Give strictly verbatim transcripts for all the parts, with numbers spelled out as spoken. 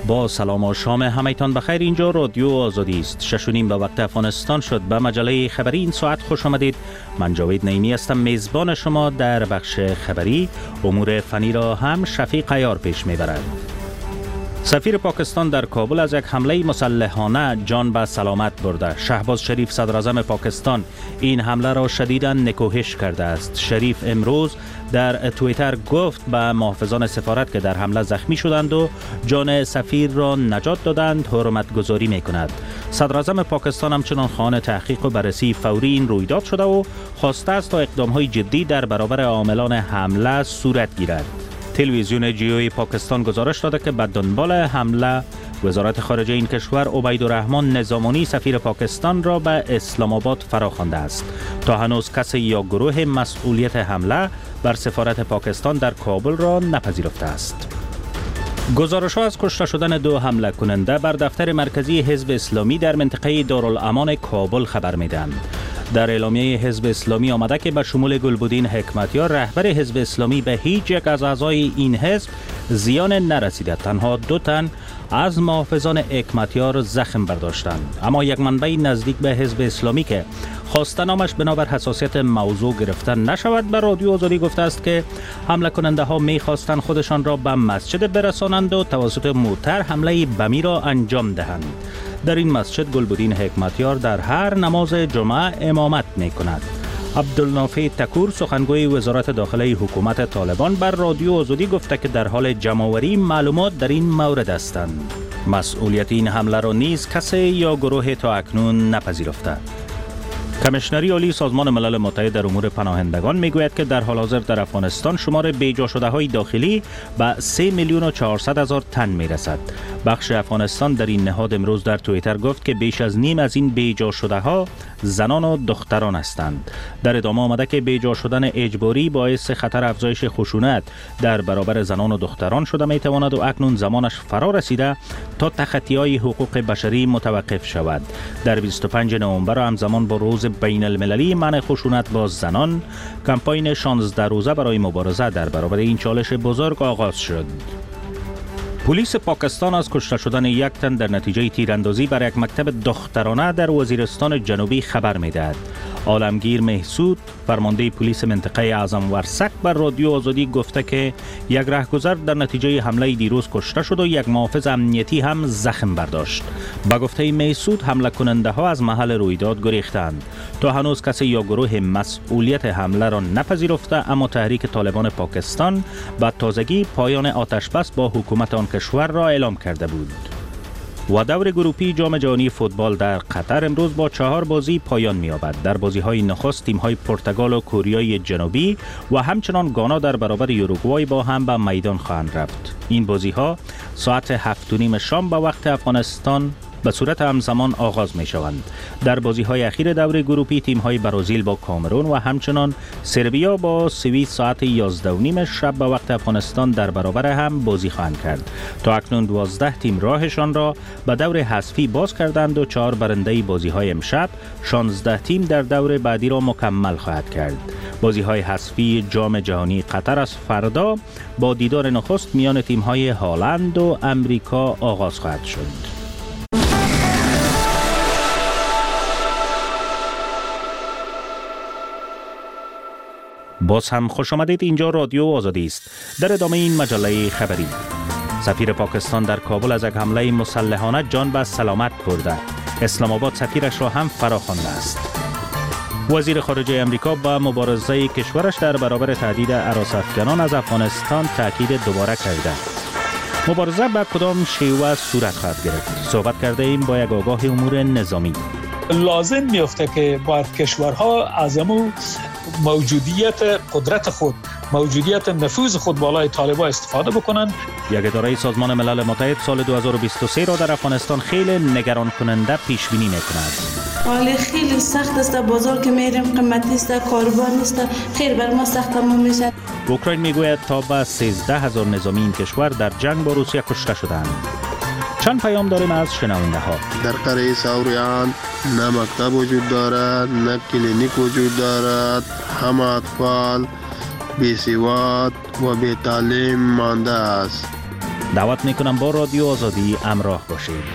با سلام و شام همایتان بخیر. اینجا رادیو آزادی است. شش و نیم به وقت افغانستان شد. به مجله خبری این ساعت خوش آمدید. من جاوید نعیمی هستم، میزبان شما. در بخش خبری امور فنی را هم شفیق عیار پیش میبرد. سفیر پاکستان در کابل از یک حمله مسلحانه جان به سلامت برده. شهباز شریف صدر اعظم پاکستان این حمله را شدیداً نکوهش کرده است. شریف امروز در توییتر گفت به محافظان سفارت که در حمله زخمی شدند و جان سفیر را نجات دادند حرمت گذاری می کند. صدر اعظم پاکستان همچنان خواهان تحقیق و بررسی فوری این رویداد شده و خواسته است تا اقدام‌های جدی در برابر عاملان حمله صورت گیرد. تلویزیون جیوی پاکستان گزارش داده که به دنبال حمله وزارت خارجه این کشور عبیدالرحمن نظامانی سفیر پاکستان را به اسلام آباد فراخوانده است. تا هنوز کسی یا گروه مسئولیت حمله بر سفارت پاکستان در کابل را نپذیرفته است. گزارش‌ها از کشته شدن دو حمله کننده بر دفتر مرکزی حزب اسلامی در منطقه دارالامان کابل خبر می‌دهند. در اعلامیه حزب اسلامی آمده که به شمول گلبدین حکمتیار رهبر حزب اسلامی به هیچ یک از اعضای این حزب زیان نرسیده. تنها دو تن از محافظان حکمتیار زخم برداشتند. اما یک منبع نزدیک به حزب اسلامی که خواسته نامش بنابر حساسیت موضوع گرفته نشود به رادیو آزادی گفته است که حمله کننده ها می خواستند خودشان را به مسجد برسانند و توسط موتر حمله بمی را انجام دهند. در این مسجد گلبدین حکمتیار در هر نماز جمعه امامت می کند. عبدالنافع تکور سخنگوی وزارت داخلی حکومت طالبان بر رادیو آزادی گفته که در حال جمع‌آوری معلومات در این مورد هستند. مسئولیت این حمله را نیز کسی یا گروه تا اکنون نپذیرفته. کمیشنری عالی سازمان ملل متحد در امور پناهندگان میگوید که در حال حاضر در افغانستان شمار بیجا شده های داخلی به سه میلیون و چهارصد هزار تن میرسد. بخش افغانستان در این نهاد امروز در توییتر گفت که بیش از نیم از این بیجا شده ها زنان و دختران هستند. در ادامه آمده که بیجا شدن اجباری باعث خطر افزایش خشونت در برابر زنان و دختران شده میتواند و اکنون زمانش فرا رسیده تا تخطی‌های حقوق بشری متوقف شود. در بیست و پنجم نوامبر همزمان با روز بین المللی منع خشونت با زنان کمپاین شانزده روزه برای مبارزه در برابر این چالش بزرگ آغاز شد. پلیس پاکستان از کشته شدن یک تن در نتیجه تیراندازی بر یک مکتب دخترانه در وزیرستان جنوبی خبر می‌دهد. عالمگیر محسود فرمانده پلیس منطقه اعظم ورسک بر رادیو آزادی گفته که یک رهگذر در نتیجه حمله دیروز کشته شد و یک محافظ امنیتی هم زخم برداشت. با گفته محسود حمله کننده ها از محل رویداد گریختند. تا هنوز کسی یا گروه مسئولیت حمله را نپذیرفته، اما تحریک طالبان پاکستان به تازگی پایان آتشبس با حکومت آن کشور را اعلام کرده بود. و دور گروپی جام جهانی فوتبال در قطر امروز با چهار بازی پایان می‌یابد. در بازی‌های نخست تیم‌های پرتغال و کره جنوبی و همچنان گانا در برابر یوروگوای با هم به میدان خواهند رفت. این بازی‌ها ساعت هفت و نیم شام به وقت افغانستان به صورت همزمان آغاز می شوند. در بازی‌های اخیر دور گروپی تیم‌های برزیل با کامرون و همچنان سربیا با سوئیس ساعت یازده و نیم شب به وقت افغانستان در برابر هم بازی خواهند کرد. تا اکنون دوازده تیم راهشان را به دور حذفی باز کردند و چهار برنده بازی‌های امشب، شانزده تیم در دور بعدی را مکمل خواهد کرد. بازی‌های حذفی جام جهانی قطر از فردا با دیدار نخست میان تیم‌های هلند و امریکا آغاز خواهد شد. باز هم خوش آمدید. اینجا رادیو آزادی است. در ادامه این مجله خبری، سفیر پاکستان در کابل از یک حمله مسلحانه جان به سلامت برده. اسلام آباد سفیرش را هم فراخوانده است. وزیر خارجه امریکا با مبارزه کشورش در برابر تهدید هراس‌افکنان از افغانستان تاکید دوباره کرده. مبارزه به کدام شیوه صورت خواهد گرفت؟ صحبت کرده ایم با یک آگاه امور نظامی. لازم میفته که باید کشورها از امو موجودیت قدرت خود، موجودیت نفوذ خود بالای طالبان استفاده بکنند. یک اداره سازمان ملل متحد سال دو هزار و بیست و سه را در افغانستان خیلی نگران کننده پیش بینی میکند. حالی خیلی سخت است، بازار که میریم قیمتی است، کاروبار نیست، خیلی بر ما سخت تمام میشه. اوکراین میگوید تا به سیزده هزار نظامی این کشور در جنگ با روسیه کشته شدند. چند پیام داریم از شنونده ها. در قریه ساوریان نه مکتب وجود دارد، نه کلینیک وجود دارد. همه اطفال بی‌سواد و بی تعلیم مانده است. دعوت میکنم با رادیو آزادی همراه باشید.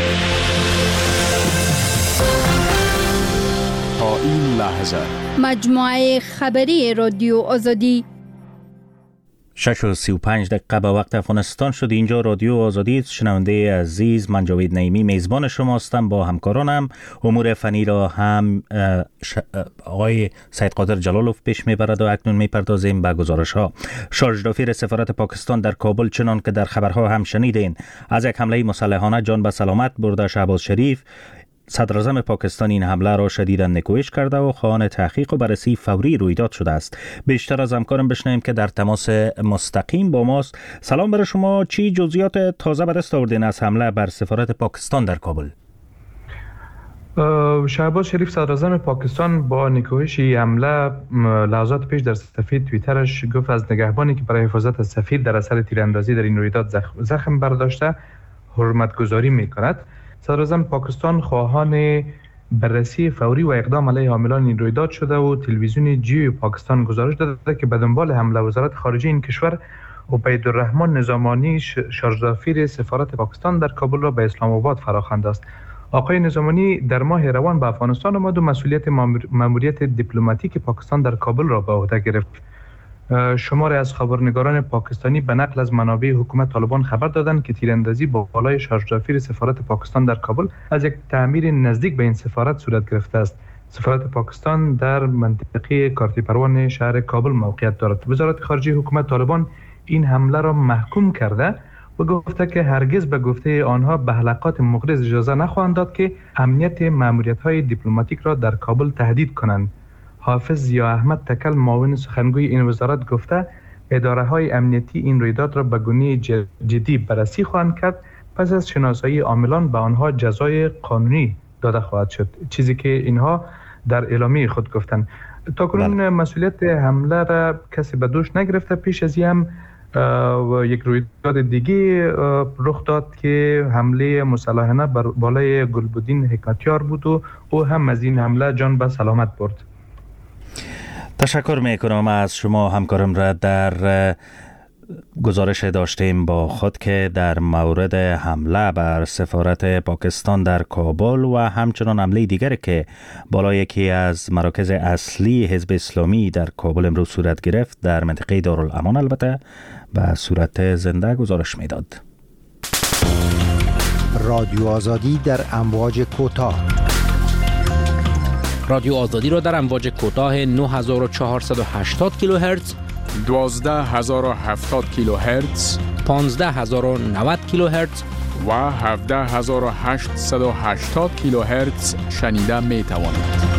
تا این لحظه مجموعه خبری رادیو آزادی شش و سی و پنج دقیقه به وقت افغانستان شد. اینجا رادیو آزادی. شنونده عزیز، من جاوید نعیمی میزبان شما هستم. با همکارانم امور فنی را هم ش... آقای سید قادر جلالوف پیش میبرد و اکنون میپردازیم به گزارش ها. شارژ دافیر سفارت پاکستان در کابل، چنان که در خبرها هم شنیدین، از یک حمله مسلحانه جان به سلامت برده. شهباز شریف صدر اعظم پاکستان این حمله را شدیداً نکوهش کرده و خواهان تحقیق و بررسی فوری رویداد شده است. بیشتر از همکارم بشنویم که در تماس مستقیم با ماست. سلام برای شما. چی جزئیات تازه به دست آوردین از حمله بر سفارت پاکستان در کابل؟ شهباز شریف صدر اعظم پاکستان با نکوهش حمله لحظات پیش در صفحه توییترش گفت از نگهبانی که برای حفاظت از سفیر در اثر تیراندازی در این رویداد زخم برداشته حرمتگذاری می‌کند. صدر اعظم پاکستان خواهان بررسی فوری و اقدام علیه حاملان این رویداد شده و تلویزیون جیو پاکستان گزارش داده که به دنبال حمله وزارت خارجه این کشور عبیدالرحمن نظامانی شارژ دافیر سفارت پاکستان در کابل را به اسلام آباد فراخوانده است. آقای نظامانی در ماه روان به افغانستان آمد و مسئولیت ماموریت دیپلماتیک پاکستان در کابل را به عهده گرفت. شماری از خبرنگاران پاکستانی به نقل از منابع حکومت طالبان خبر دادند که تیراندازی با بالای شارژ دافیر سفارت پاکستان در کابل از یک تعمیر نزدیک به این سفارت صورت گرفته است. سفارت پاکستان در منطقه کارتی پروان شهر کابل موقعیت دارد. وزارت خارجه حکومت طالبان این حمله را محکوم کرده و گفته که هرگز به گفته آنها به حلقات مغرض اجازه نخواهند داد که امنیت ماموریت‌های دیپلماتیک را در کابل تهدید کنند. حافظ ضیا احمد تکل، معاون سخنگوی این وزارت، گفته اداره‌های امنیتی این رویداد را به گونه جدی بررسی خواهند کرد. پس از شناسایی عاملان به آنها جزای قانونی داده خواهد شد، چیزی که اینها در اعلامیه خود گفتند. تاکنون مسئولیت حمله را کسی به دوش نگرفته. پیش از این هم یک رویداد دیگه رخ داد که حمله مسلحانه بر بالای گلبدین حکمتیار بود و او هم از این حمله جان به سلامت برد. تشکر میکنم از شما همکارم را. در گزارش داشتیم با خود که در مورد حمله بر سفارت پاکستان در کابل و همچنان حمله دیگری که بالای یکی از مراکز اصلی حزب اسلامی در کابل امروز صورت گرفت در منطقه دارالامان البته به صورت زنده گزارش میداد. رادیو آزادی در امواج کوتاه. رادیو آزادی را در امواج کوتاه نه هزار و چهارصد و هشتاد کیلوهرتز، دوازده هزار و هفتاد کیلوهرتز، پانزده هزار و نود کیلوهرتز و هفده هزار و هشتصد و هشتاد کیلوهرتز شنیده می توانید.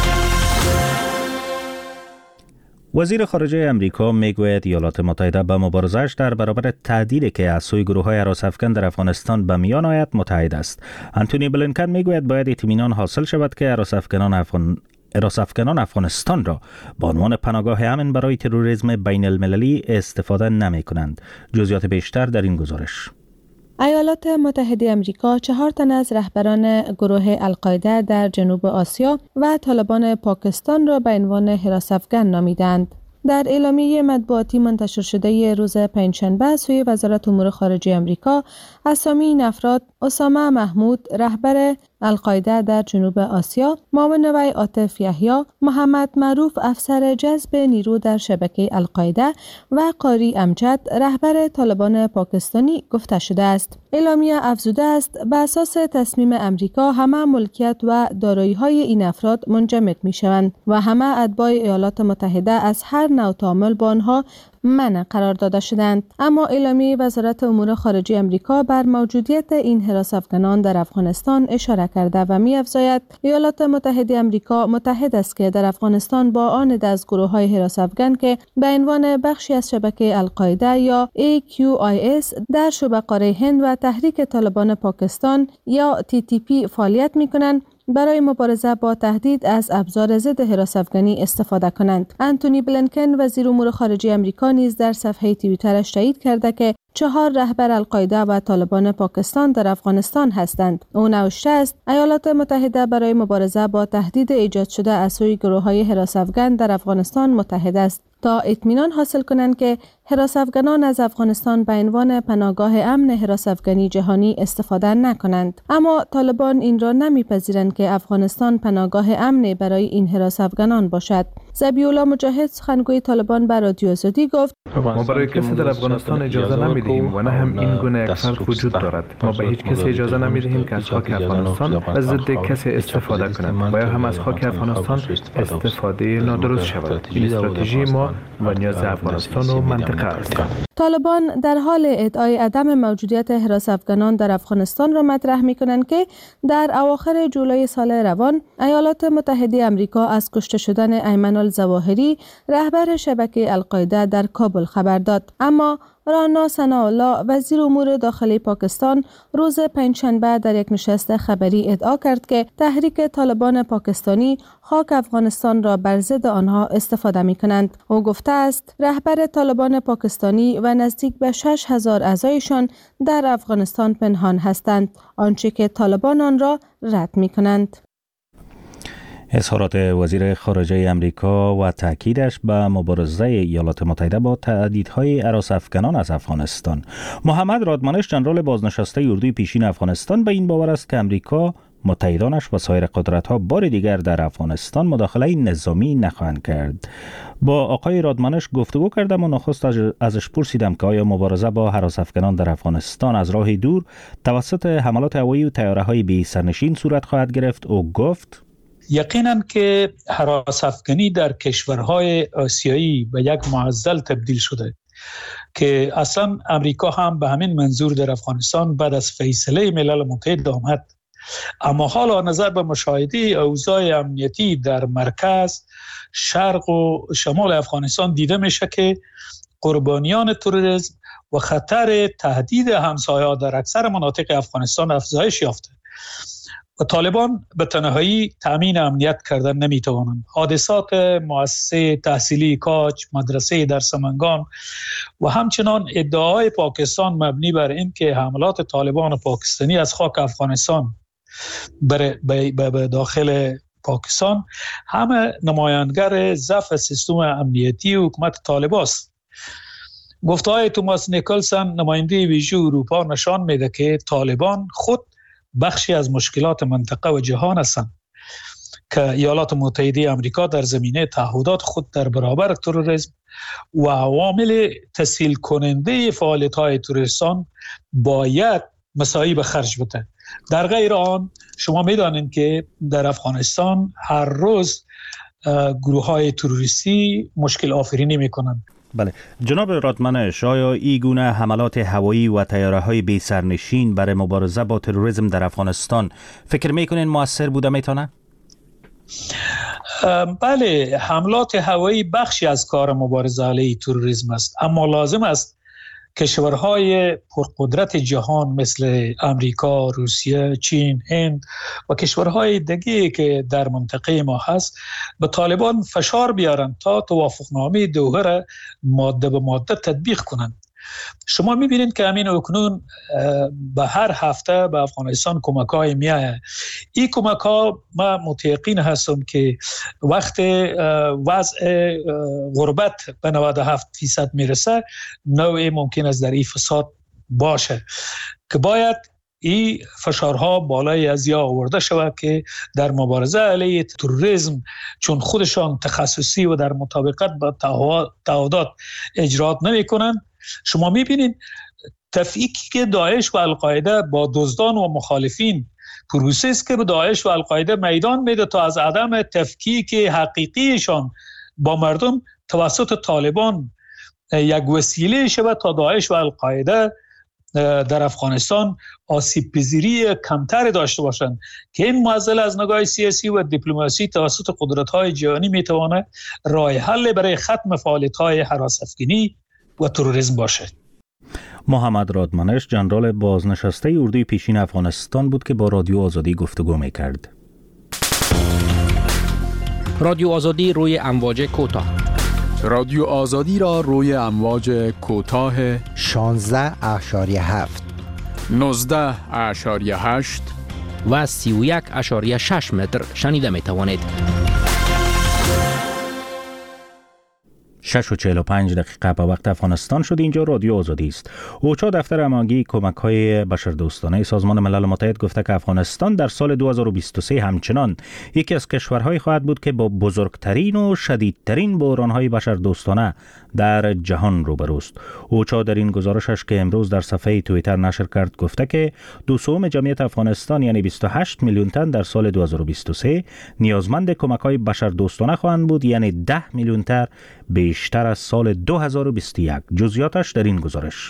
وزیر خارجه امریکا میگوید ایالات متحده به مبارزه‌اش در برابر تهدیدی که از سوی گروه‌های هراس‌افکن در افغانستان به میان آید متحد است. آنتونی بلینکن میگوید باید اطمینان حاصل شود که هراس‌افکنان افغان هراس‌افکنان افغانستان را به عنوان پناهگاه امن برای تروریسم بین المللی استفاده نمی کنند. جزئیات بیشتر در این گزارش. ایالات متحده آمریکا چهار تن از رهبران گروه القاعده در جنوب آسیا و طالبان پاکستان را به عنوان هراس‌افکن نامیدند. در اعلامیه مطبوعاتی منتشر شده روز پنجشنبه سوی وزارت امور خارجه آمریکا، اسامی این افراد اسامه محمود رهبر القاعده در جنوب آسیا، معاون وی عاطف یحیی، محمد معروف افسر جذب نیرو در شبکه القاعده و قاری امجد رهبر طالبان پاکستانی گفته شده است. اعلامیه افزوده است بر اساس تصمیم امریکا همه ملکیت و دارایی‌های این افراد منجمد می‌شوند و همه اتباع ایالات متحده از هر نوع تعامل با آنها منع قرار داده شدند. اما اعلامیه وزارت امور خارجه آمریکا بر موجودیت این هراس‌افکنان در افغانستان اشاره کرده و می‌افزاید ایالات متحده آمریکا متحد است که در افغانستان با آن از گروه‌های هراس‌افکن که به عنوان بخشی از شبکه القاعده یا ای کیو آی اس در شبه قاره هند و تحریک طالبان پاکستان یا تی تی پی فعالیت می‌کنند برای مبارزه با تهدید از ابزار ضد هراس‌افکنی استفاده کنند. آنتونی بلینکن وزیر امور خارجه آمریکا نیز در صفحه توییترش تایید کرده که چهار رهبر القاعده و طالبان پاکستان در افغانستان هستند. او نوشته است ایالات متحده برای مبارزه با تهدید ایجاد شده از سوی گروه‌های هراس‌افکن در افغانستان متحد است. تا اطمینان حاصل کنند که حراس افغانان از افغانستان به عنوان پناهگاه امن حراس افغانی جهانی استفاده نکنند. اما طالبان این را نمیپذیرند که افغانستان پناهگاه امن برای این حراس افغانان باشد. ذبیح‌الله مجاهد سخنگوی طالبان به رادیو آزادی گفت: ما برای کسی در افغانستان اجازه نمیدهیم و نه هم این گونه یک فرق وجود دارد. ما به هیچ کسی اجازه نمیدهیم که از خاک افغانستان به ضد کسی استفاده کند و یا هم از خاک افغانستان استفاده نادرست شود. این استراتژی ما و نیاز افغانستان و منطقه است. طالبان در حال ادعای عدم موجودیت حراس افغانان در افغانستان را مطرح می‌کنند که در اواخر جولای سال روان ایالات متحده آمریکا از کشته شدن ایمن الظواهری رهبر شبکه القاعده در کابل خبر داد. اما رانا ثناءالله وزیر امور داخلی پاکستان روز پنجشنبه در یک نشست خبری ادعا کرد که تحریک طالبان پاکستانی خاک افغانستان را بر ضد آنها استفاده می کنند. او گفته است رهبر طالبان پاکستانی و نزدیک به شش هزار اعضایشان در افغانستان پنهان هستند، آنچه که طالبان آن را رد می کنند. اظهارات وزیر خارجه امریکا و تاکیدش به مبارزه ایالات متحده با تهدیدهای هراس افغانان از افغانستان. محمد رادمانش جنرال بازنشسته اردوی پیشین افغانستان به این باور است که امریکا، متحدانش و سایر قدرت‌ها بار دیگر در افغانستان مداخله نظامی نخواهند کرد. با آقای رادمانش گفتگو کردم و نخست ازش پرسیدم که آیا مبارزه با هراس افغانان در افغانستان از راه دور توسط حملات هوایی و طیاره‌های بی سرنشین صورت خواهد گرفت. او گفت: یقینا که هراس افغانی در کشورهای آسیایی به یک معضل تبدیل شده که اصلا امریکا هم به همین منظور در افغانستان بعد از فیصله ملل متحد آمد. اما حالا نظر به مشاهده اوضاع امنیتی در مرکز، شرق و شمال افغانستان دیده میشه که قربانیان تروریسم و خطر تهدید همسایه‌ها در اکثر مناطق افغانستان افزایش یافته و طالبان به تنهایی تامین امنیت کردن نمیتوانند. حادثات مؤسسه تحصیلی کاج، مدرسه در سمنگان و همچنان ادعای پاکستان مبنی بر این که حملات طالبان پاکستانی از خاک افغانستان به داخل پاکستان همه نمایانگر ضعف سیستم امنیتی حکومت طالبان است. گفته‌های توماس نیکلسون نماینده ویژه اروپا نشان میده که طالبان خود بخشی از مشکلات منطقه و جهان هستند که ایالات متحده آمریکا در زمینه تعهدات خود در برابر تروریسم و عوامل تسهیل کننده فعالیت‌های تروریستان باید مساعی به خرج بده. در غیر آن شما می‌دانید که در افغانستان هر روز گروه‌های تروریستی مشکل آفرینی می‌کنند. بله جناب رادمانش، آیا این گونه حملات هوایی و طیاره‌های بی سرنشین برای مبارزه با تروریسم در افغانستان فکر میکنین موثر بوده میتونه؟ بله، حملات هوایی بخشی از کار مبارزه علیه تروریسم است، اما لازم است کشورهای پرقدرت جهان مثل امریکا، روسیه، چین، هند و کشورهای دیگه که در منطقه ما هست به طالبان فشار بیارن تا توافقنامه دوحه را ماده به ماده تطبیق کنند. شما میبینید که همین اکنون به هر هفته به افغانستان کمک های میایه. این کمک ها من متیقین هستم که وقت وضع غربت به نود و هفت فیصد میرسه نوعی ممکن است در این فساد باشه که باید این فشارها بالای از یا آورده شود که در مبارزه علیه تروریسم چون خودشان تخصصی و در مطابقت با تعهدات اجرات نمی کنند. شما میبینید تفکیکی که داعش و القاعده با دزدان و مخالفین پروسه است که به داعش و القاعده میدان میده تا از عدم تفکیک حقیقیشان با مردم توسط طالبان یک وسیله شود تا داعش و القاعده در افغانستان آسیب پذیری کمتر داشته باشند که این معضل از نگاه سیاسی و دیپلماسی توسط قدرت‌های جهانی میتواند راه حل برای ختم فعالیت‌های هراس افغانی و تروریسم باشد. محمد رادمانش جنرال بازنشسته اردوی پیشین افغانستان بود که با رادیو آزادی گفتگو میکرد. رادیو آزادی روی امواج کوتاه. رادیو آزادی را روی امواج کوتاه شانزده اشاریه هفت، نوزده اشاریه هشت و سی و یک اشاریه شش متر شنیده می توانید. شش و چهل و پنج دقیقه به وقت افغانستان شد. اینجا رادیو آزادی است. اوچا دفتر هماهنگی کمک‌های بشردوستانه سازمان ملل متحد گفته که افغانستان در سال دو هزار و بیست و سه همچنان یکی از کشورهای خواهد بود که با بزرگترین و شدیدترین بحران‌های بشردوستانه در جهان روبروست. اوچا در این گزارشش که امروز در صفحه توییتر نشر کرد گفته که دوسوم جمعیت افغانستان یعنی بیست و هشت میلیون تن در سال دو هزار و بیست و سه نیازمند کمک‌های بشردوستانه خواهند بود، یعنی ده میلیون تر بیشتر از سال دو هزار و بیست و یک. جزئیاتش در این گزارش.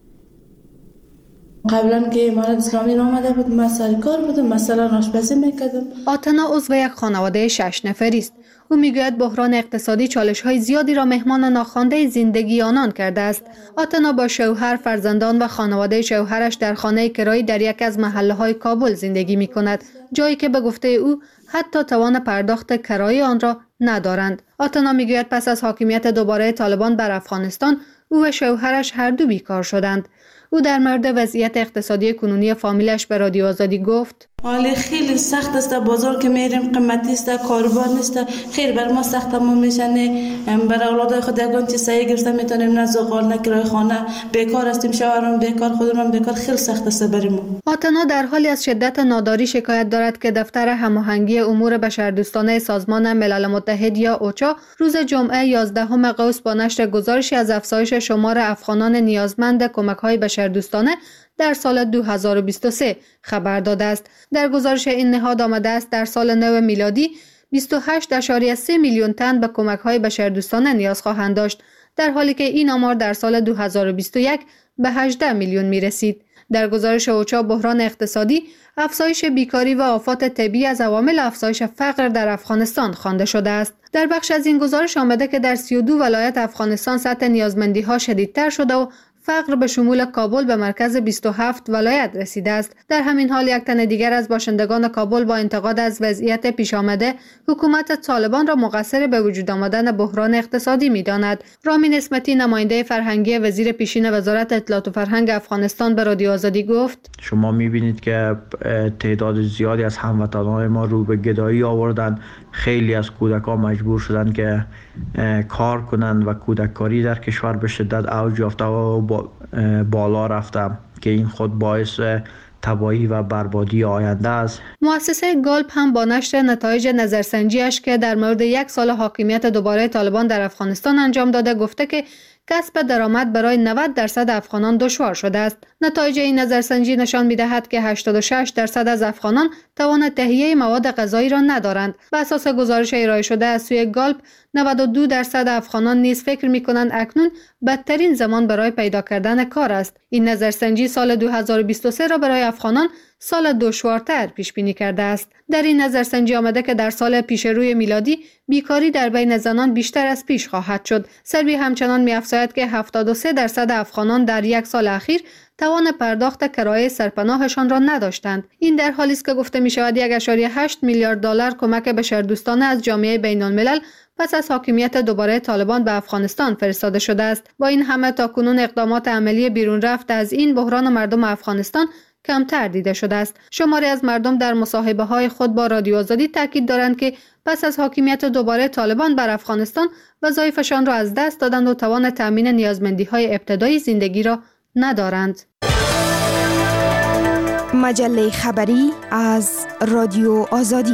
قبلا که امارات اسلامی آمده بود من سرکار بودم، مثلا آشپزی میکردم. آتنا عضو یک خانواده شش نفری است. او میگوید بحران اقتصادی چالش‌های زیادی را مهمان ناخوانده زندگی آنان کرده است. آتنا با شوهر، فرزندان و خانواده شوهرش در خانه کرایی در یک از محله‌های کابل زندگی می‌کند، جایی که به گفته او حتی توان پرداخت کرایه آن را ندارند. آتنا میگوید پس از حاکمیت دوباره طالبان بر افغانستان، او و شوهرش هر دو بیکار شدند. او در مورد وضعیت اقتصادی کنونی فامیلش به رادیو آزادی گفت: حالی خیلی سخت است، بازار که میریم قیمتی است، کاروبار نیست، خیلی بر ما سخت تمام میشنه. بر اولاد خود یگان چیز سعی گرفتم میتونیم نه زغال نه کرایه خانه، بیکار هستیم، شوهرم بیکار، خودم بیکار، خیلی سخت است برای ما. آتنا در حالی از شدت ناداری شکایت دارد که دفتر هماهنگی امور بشردوستانه سازمان ملل متحد یا اوچا روز جمعه یازدهم قوس با نشر گزارشی از افزایش شمار افغانان نیازمند کمک‌های بشردوستانه در سال دو هزار و بیست و سه خبر داده است. در گزارش این نهاد آمده است در سال نو میلادی بیست و هشت ممیز سه میلیون تن به کمک‌های بشردوستانه نیاز خواهند داشت، در حالی که این آمار در سال دو هزار و بیست و یک به هجده میلیون می رسید. در گزارش اوچا بحران اقتصادی، افزایش بیکاری و آفات طبیعی از عوامل افزایش فقر در افغانستان خوانده شده است. در بخش از این گزارش آمده که در سی و دو ولایت افغانستان سطح نیازمندی‌ها شدیدتر شده و فقر به شمول کابل به مرکز بیست و هفت ولایت رسیده است. در همین حال یک تن دیگر از باشندگان کابل با انتقاد از وضعیت پیش آمده حکومت طالبان را مقصر به وجود آمدن بحران اقتصادی می‌داند. رامین اسمتی نماینده فرهنگی وزیر پیشین وزارت اطلاعات و فرهنگ افغانستان به رادیو آزادی گفت: شما می‌بینید که تعداد زیادی از هموطنان ما رو به گدایی آوردن. خیلی از کودکان مجبور شدن که کار کنند و کودککاری در کشور به شدت اوج یافته و بالا رفته که این خود باعث تباهی و بربادی آینده است. مؤسسه گالپ هم با نشر نتایج نظرسنجیش که در مورد یک سال حاکمیت دوباره طالبان در افغانستان انجام داده گفته که کسب درآمد برای نود درصد افغانان دشوار شده است. نتایج این نظرسنجی نشان می‌دهد که هشتاد و شش درصد از افغانان توان تهیه مواد غذایی را ندارند. بر اساس گزارش ارائه شده از سوی گالپ، نود و دو درصد افغانان نیز فکر می‌کنند اکنون بدترین زمان برای پیدا کردن کار است. این نظرسنجی سال دو هزار و بیست و سه را برای افغانان سال دشوارتر پیش بینی کرده است. در این نظرسنجی آمده که در سال پیش روی میلادی بیکاری در بین زنان بیشتر از پیش خواهد شد. سروی همچنان می‌افزاید که هفتاد و سه درصد افغانان در یک سال اخیر توان پرداخت کرایه سرپناهشان را نداشتند. این در حالی است که گفته می‌شود یک ممیز هشت میلیارد دلار کمک بشردوستانه از جامعه بین‌الملل پس از حاکمیت دوباره طالبان به افغانستان فرستاده شده است. با این همه تاکنون اقدامات عملی بیرون رفت از این بحران مردم افغانستان کمتر دیده شده است. شماری از مردم در مصاحبه‌های خود با رادیو آزادی تاکید دارند که پس از حاکمیت دوباره طالبان بر افغانستان وظایفشان را از دست دادند و توان تامین نیازمندی‌های ابتدایی زندگی را ندارند. مجله خبری از رادیو آزادی.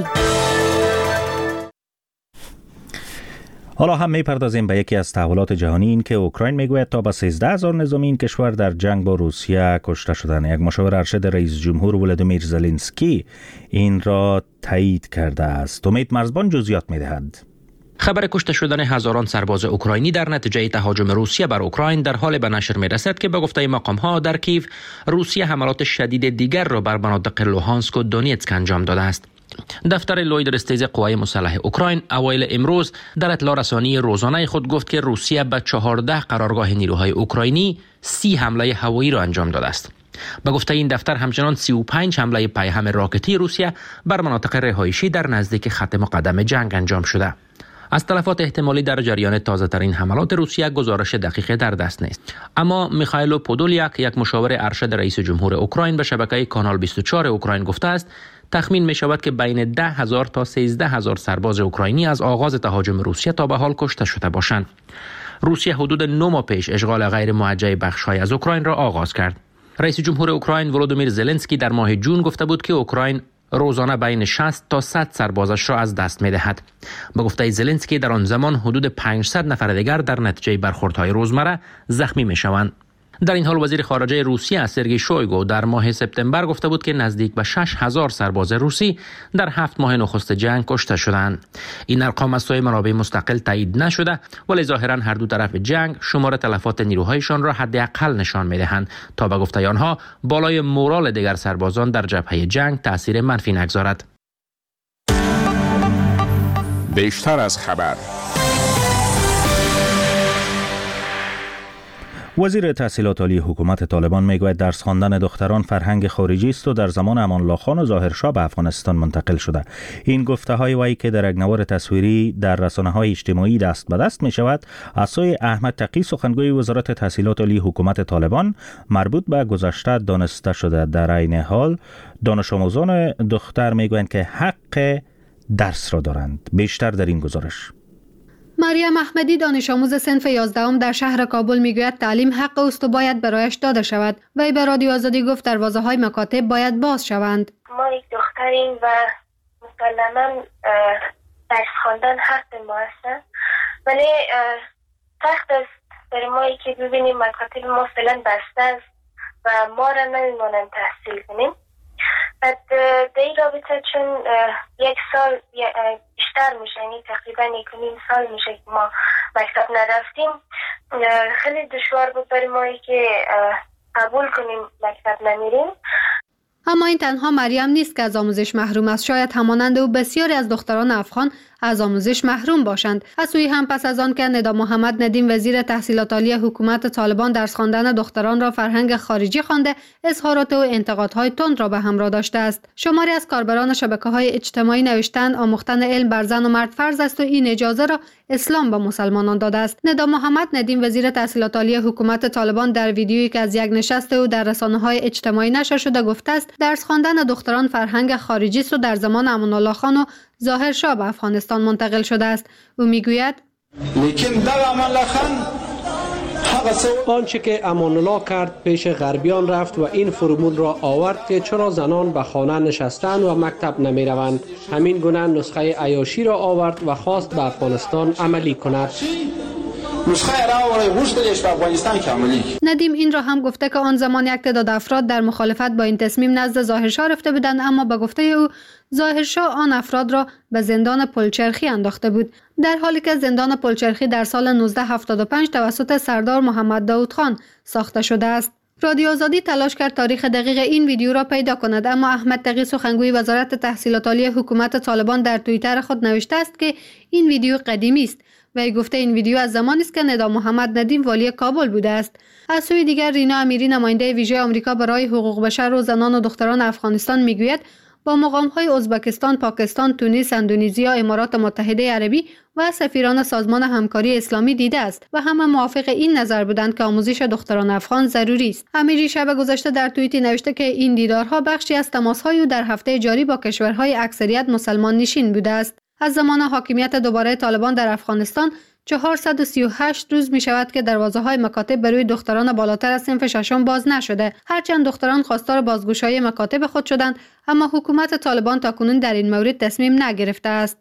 حالا هم میپردازیم به یکی از تحولات جهانی، این که اوکراین میگوید تا به سیزده هزار نظامی این کشور در جنگ با روسیه کشته شدند. یک مشاور ارشد رئیس جمهور ولادیمیر زلنسکی این را تایید کرده است. امید مرزبان جزئیات میدهد. خبر کشته شدن هزاران سرباز اوکراینی در نتیجه تهاجم روسیه بر اوکراین در حال به نشر میرسد که به گفته مقام‌ها در کیو روسیه حملات شدید دیگر را بر مناطق لوهانسک و دونیتسک انجام داده است. دفتر لوید رستیز قوای مسلح اوکراین اوایل امروز در اطلاع رسانی روزانه خود گفت که روسیه به چهارده قرارگاه نیروهای اوکراینی سی حمله هوایی را انجام داده است. به گفته این دفتر همچنان سی و پنج حمله پیهم راکتی روسیه بر مناطق رهایشی در نزدیک خط مقدم جنگ انجام شده. از تلفات احتمالی در جریان تازه ترین حملات روسیه گزارش دقیقی در دست نیست. اما میخائیل پودولیاک، یک مشاور ارشد رئیس جمهور اوکراین، به شبکه کانال بیست و چهار اوکراین گفته است تخمین می شود که بین ده هزار تا سیزده هزار سرباز اوکراینی از آغاز تهاجم روسیه تا به حال کشته شده باشند. روسیه حدود نه ماه پیش اشغال غیر موجه بخش‌های از اوکراین را آغاز کرد. رئیس جمهور اوکراین ولودیمیر زلنسکی در ماه جون گفته بود که اوکراین روزانه بین شصت تا صد سربازش را از دست می‌دهد. به گفته زلنسکی در آن زمان حدود پانصد نفر دیگر در نتیجه برخوردهای روزمره زخمی می‌شوند. در این حال وزیر خارجه روسیه سرگئی شویگو در ماه سپتامبر گفته بود که نزدیک به شش هزار سرباز روسی در هفت ماه نخست جنگ کشته شدند. این ارقام از سوی منابع مستقل تایید نشده، ولی ظاهرا هر دو طرف جنگ شمار تلفات نیروهایشان را حداقل نشان می‌دهند تا به گفته آنها بالای مورال دیگر سربازان در جبهه جنگ تأثیر منفی نگذارد. بیشتر از خبر. وزیر تحصیلات عالی حکومت طالبان میگوید درس خواندن دختران فرهنگ خارجی است و در زمان امان الله خان و ظاهرشاه به افغانستان منتقل شده. این گفته های وی که در یک نوار تصویری در رسانه های اجتماعی دست به دست می شود از سوی احمد تقی سخنگوی وزارت تحصیلات عالی حکومت طالبان مربوط به گذشته دانسته شده. در عین حال دانش آموزان دختر میگویند که حق درس را دارند. بیشتر در این گزارش. مریم احمدی دانش آموز صنف یازدهم در شهر کابل میگوید تعلیم حق است و باید برایش داده شود. وی به رادیو آزادی گفت دروازه‌های مکاتب باید باز شوند. ما یک دختریم و مسلماً درس خواندن حق ما است، ولی سخت است برای ما که ببینیم مکاتب ما فعلا بسته است و ما را نمی‌مانند تحصیل کنیم. بعد در این رابطه چون یک سال بیشتر میشه، یعنی تقریبا یک نیم سال میشه که ما مکتب نرفتیم، خیلی دشوار بود برای ما که قبول کنیم مکتب نمیریم. اما این تنها مریم نیست که از آموزش محروم است. شاید همانند او بسیاری از دختران افغان از آموزش محروم باشند. از سوی هم پس از آن که ندا محمد ندیم وزیر تحصیلات عالی حکومت طالبان درس خواندن دختران را فرهنگ خارجی خوانده، اظهارات و انتقادهای تند را به همراه داشته است. شماری از کاربران شبکه‌های اجتماعی نوشتند آموختن علم بر زن و مرد فرض است و این اجازه را اسلام به مسلمانان داده است. ندا محمد ندیم وزیر تحصیلات عالی حکومت طالبان در ویدیویی که از یک نشست او در رسانه‌های اجتماعی نشر شده گفته است درس خواندن دختران فرهنگ خارجی است و در زمان امان الله خان و ظاهرشاه به افغانستان منتقل شده است. او میگوید لیکن در امان الله خان آنچه که امان الله کرد پیش غربیان رفت و این فرمول را آورد که چرا زنان به خانه نشستند و مکتب نمی روند. همین گونه نسخه عیاشی را آورد و خواست به افغانستان عملی کند. ندیم این را هم گفته که آن زمان یک تعداد افراد در مخالفت با این تصمیم نزد ظاهرشاه رفته بودند، اما به گفته او ظاهرشاه آن افراد را به زندان پلچرخی انداخته بود، در حالی که زندان پلچرخی در سال نوزده هفتاد و پنج توسط سردار محمد داود خان ساخته شده است. رادیو آزادی تلاش کرد تاریخ دقیق این ویدیو را پیدا کند، اما احمد تقی سخنگوی وزارت تحصیلات عالی حکومت طالبان در توییتر خود نوشته است که این ویدیو قدیمی است. وی گفته این ویدیو از زمانی است که ندا محمد ندیم والی کابل بوده است. از سوی دیگر رینا امیری نماینده ویژه آمریکا برای حقوق بشر و زنان و دختران افغانستان میگوید با مقام‌های ازبکستان، پاکستان، تونس، اندونزیا، امارات متحده عربی و سفیران سازمان همکاری اسلامی دیده است و همه موافق این نظر بودند که آموزش دختران افغان ضروری است. امیری شب گذشته در توییتی نوشته که این دیدارها بخشی از تماس‌های او در هفته جاری با کشورهای اکثریت مسلمان نشین بوده است. از زمان حاکمیت دوباره طالبان در افغانستان چهارصد و سی و هشت روز می شود که دروازه‌های مکاتب برای دختران بالاتر از صنف ششم باز نشده. هرچند دختران خواستار بازگشایی مکاتب خود شدند، اما حکومت طالبان تاکنون در این مورد تصمیم نگرفته است.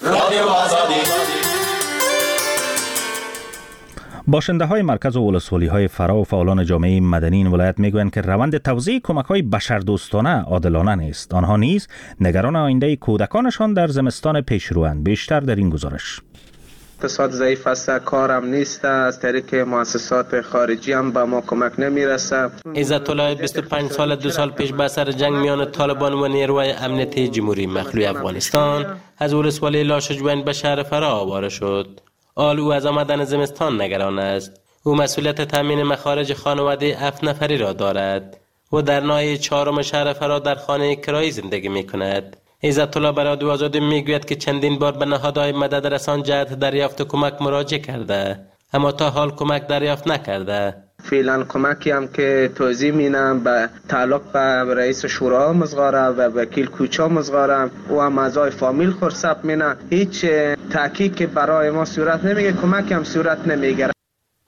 باشنده های مرکز و ولسوالی های فرا و فعالان جامعه مدنی این ولایت میگویند که روند توزیع کمک های بشردوستانه عادلانه نیست. آنها نیز نگران آینده کودکانشان در زمستان پیشروند. بیشتر در این گزارش. اقتصاد ضعیف است، کارم نیست، از طریق مؤسسات خارجی هم به ما کمک نمیرسه. عزت الله بیست و پنج سال دو سال پیش به سر جنگ میان طالبان و نیروهای امنیتی جمهوری مخلوع افغانستان از ولسوالی لاشجوین به شهر فرا آواره شد. آل او از آمدن زمستان نگران است. او مسئولیت تامین مخارج خانواده هفت نفری را دارد و در ناحیه چهارم شهر فرا در خانه کرایی زندگی می کند. عزت الله به رادیو آزادی میگوید که چندین بار به نهادهای مدد رسان جهت دریافت کمک مراجعه کرده، اما تا حال کمک دریافت نکرده. فعلا کمکی هم که توضیح مینم به تعلق به رئیس شورا مزغاره و وکیل کوچه مزغاره و هم اعضای فامیل خرسب مینه، هیچ تحقیق برای ما صورت نمیگه، کمکی هم صورت نمیگیره.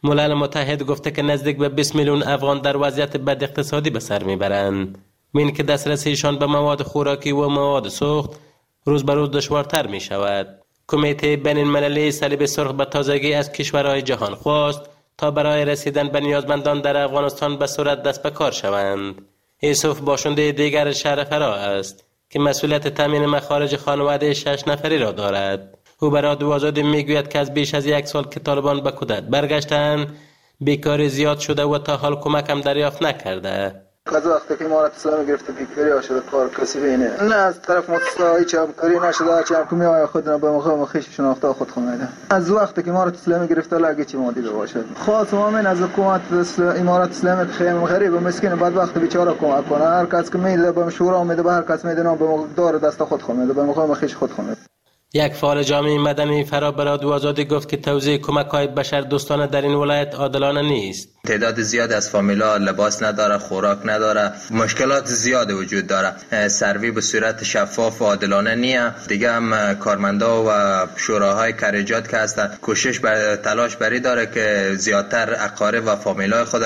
ملل متحد گفته که نزدیک به بیست میلیون افغان در وضعیت بد اقتصادی به سر میبرند. این که دسترسیشان به مواد خوراکی و مواد سوخت روز به روز دشوارتر می شود. کمیته بین المللی صلیب سرخ به تازگی از کشورهای جهان خواست تا برای رسیدن به نیازمندان در افغانستان به صورت دست به کار شوند. یوسف باشنده دیگر شهر فرا است که مسئولیت تامین مخارج خانواده شش نفری را دارد. او به رادیو آزادی میگوید که از بیش از یک سال که طالبان به کودت برگشتند بیکاری زیاد شده و تا حال کمک هم دریافت نکرده. از وقتی که امارت اسلامی گرفته بیکاری شده کار کسی بینه نه از طرف مؤسسه هیچ همکاری نشده هرچی هم که میآید خود را به موقع مخیش شناخته خود خمیده. از وقتی که امارت اسلامی گرفته لگه چی مادی باشد خاص همین از حکومت امارت اسلامی که خیلی غریب و مسکین بدبخت بیچاره کمک کنه. هر کس که میده به شورا میده به هر کس میده به موقع دار دست خود خمیده به موقع مخیش خود خمیده. یک فعال جامعه مدنی فرا به رادیو آزادی گفت که توزیع کمک‌های بشر دوستانه در این ولایت عادلانه نیست. تعداد زیاد از فامیلا لباس نداره، خوراک نداره، مشکلات زیاد وجود داره. سروی به صورت شفاف و عادلانه نیه. دیگه هم کارمندا و شوراهای کاریجات که هستن کوشش بر تلاش بری داره که زیادتر اقارب و فامیلای خود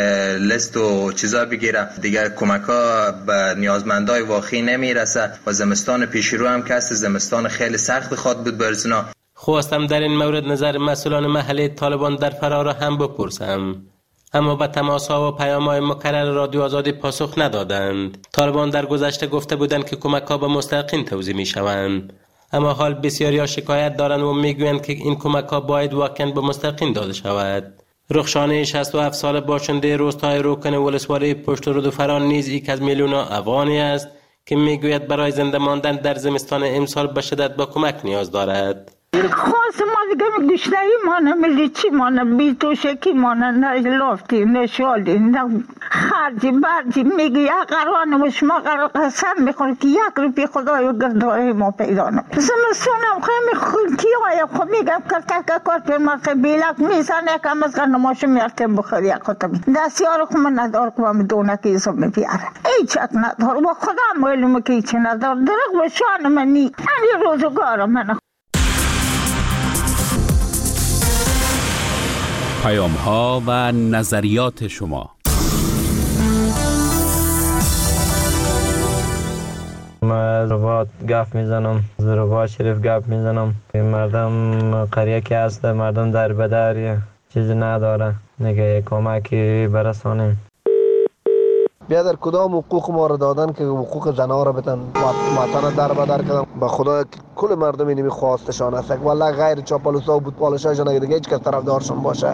لیست و چیزا بگیره. دیگه کمک‌ها به نیازمندای واقعی نمیرسه و زمستان پیش رو هم که است زمستان خیلی سخت خود بود برزنا. خواستم در این مورد نظر مسئولان محلی طالبان در فرا را هم بپرسم، اما به تماس‌ها و پیام‌های مکرر رادیو آزادی پاسخ ندادند. طالبان در گذشته گفته بودند که کمک‌ها به مستحقین توزیع می‌شوند، اما حال بسیاری‌ها شکایت دارند و می‌گویند که این کمک‌ها باید واقعاً به مستحقین داده شود. رخشانه شصت و هفت ساله باشنده روستای روکن ولسوالی پشت رود و فران نیز یک از میلیون‌ها افغانی است که می‌گوید برای زنده ماندن در زمستان امسال به شدت با کمک نیاز دارد. خواست ما دیگه گشنهی مانه ملی چی مانه بی توشکی مانه نه لافتی نه شالی نه خرجی برجی میگی یک قرآن و شما قرآن قسم میخوری که یک روپی خدای و گردای ما پیدا نم زمستونم خیلی خلکی های خب میگم کرتک کار پر مرخی بیلک میسن یکم از غنماشو میارتیم بخوری یک خطبی دستیار خب من ندار که من دونکی ایسا میبیاره ایچک ندار و خدا معلومه که ایچی ندار درق و شان منی این روزگار من. پیام ها و نظریات شما. من رباط گپ میزنم، رباط شریف گپ میزنم. مردم قریه که هست، مردم در بدر چیزی نداره، نگه کمکی برسانیم. بیا در کدام حقوق ما را دادن که حقوق زنها را بتن وطن در بدر کردن. به خدا کل مردم اینمی خواستشان است، والله غیر چاپالوسا و بودپالشایشان اگه دیگه هیچ کس طرفدارشان باشه.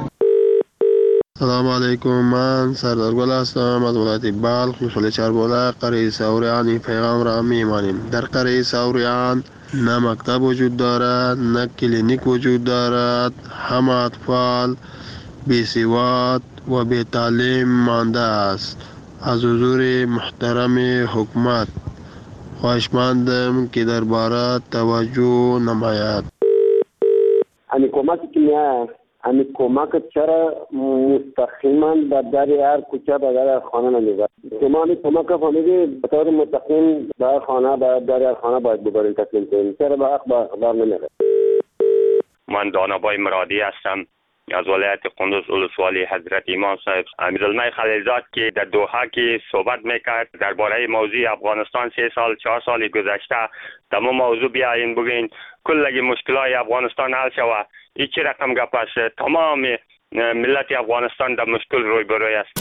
سلام علیکم، من سردار گل هستم از ولایت بلخ، محل چربوله، قریه سوریان. این پیغام را میمانیم. در قریه سوریان نه مکتب وجود دارد، نه کلینیک وجود دارد. همه اطفال بی سواد و بی تعلیم مانده است. از حضور محترم حکومت خواهشمندم که درباره توجه نماید. همین کمکی که میاد، همین کمک چرا مستقیما به در هر کوچه به در خانه نمیبرد؟ شما همین کمک فهمیدی به طور مستقیم به هر خانه به در هر خانه باید ببرین تسلیم کنین. چرا به حق بر نمیره؟ من دانابای مرادی هستم از ولایت قندوز ولسوالی حضرت امام صاحب امیرالملک خلیلزاد که در دوحه که صحبت میکرد درباره موضوع افغانستان سه سال چهار سال گذشته تمام موضوع بیاین بگین کل مشکلات افغانستان حل شود. این چه رقم گپ است؟ تمام ملت افغانستان در مشکل روی بروی است.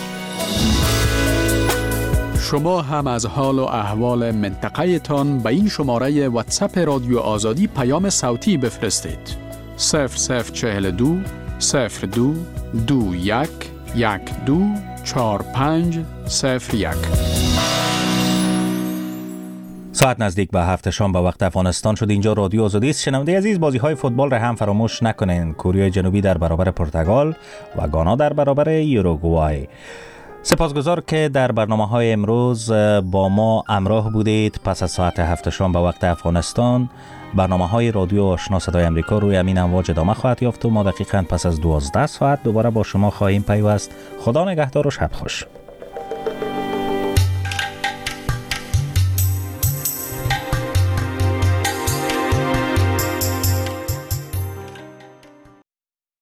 شما هم از حال و احوال منطقه تان به این شماره واتساپ رادیو آزادی پیام صوتی بفرستید. صفر صفر چهل دو صفر دو دو یک یک دو چهار پنج صفر یک. ساعت نزدیک به هفت شام به وقت افغانستان شد. اینجا رادیو آزادی است. شنونده عزیز، بازی های فوتبال را هم فراموش نکنین. کره جنوبی در برابر پرتغال و گانا در برابر یوروگوای. سپاسگزار که در برنامه‌های امروز با ما همراه بودید. پس از ساعت هفت شام به وقت افغانستان برنامه‌های رادیو آشنا صدای آمریکا روی همین امواج ادامه خواهد یافت و ما دقیقاً پس از دوازده ساعت دوباره با شما خواهیم پیوست. خدا نگهدار و شب خوش.